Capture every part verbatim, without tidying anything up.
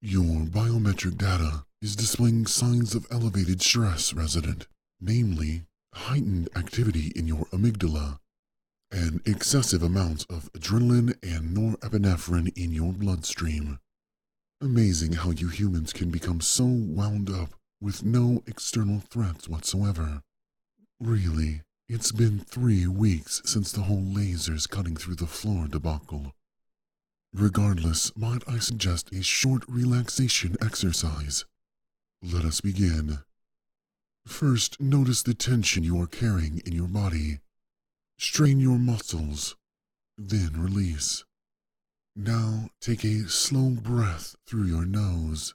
Your biometric data is displaying signs of elevated stress, resident, namely heightened activity in your amygdala and excessive amounts of adrenaline and norepinephrine in your bloodstream. Amazing how you humans can become so wound up with no external threats whatsoever. Really, it's been three weeks since the whole lasers cutting through the floor debacle. Regardless, might I suggest a short relaxation exercise? Let us begin. First, notice the tension you are carrying in your body. Strain your muscles, then release. Now, take a slow breath through your nose.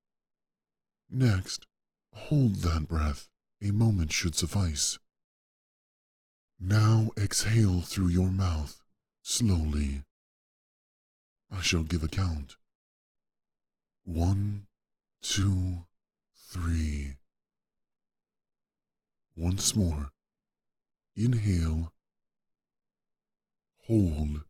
Next, hold that breath. A moment should suffice. Now exhale through your mouth, slowly. I shall give a count. One, two, three. Once more. Inhale. Hold.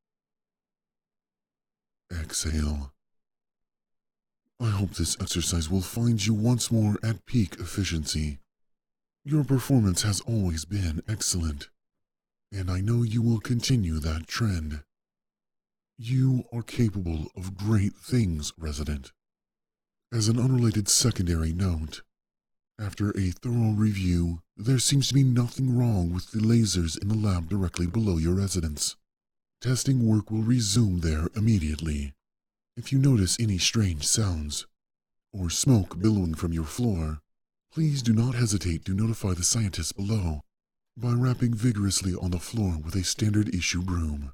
Exhale. I hope this exercise will find you once more at peak efficiency. Your performance has always been excellent, and I know you will continue that trend. You are capable of great things, resident. As an unrelated secondary note, after a thorough review, there seems to be nothing wrong with the lasers in the lab directly below your residence. Testing work will resume there immediately. If you notice any strange sounds, or smoke billowing from your floor, please do not hesitate to notify the scientists below by rapping vigorously on the floor with a standard issue broom.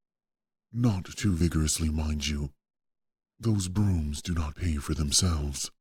Not too vigorously, mind you. Those brooms do not pay for themselves.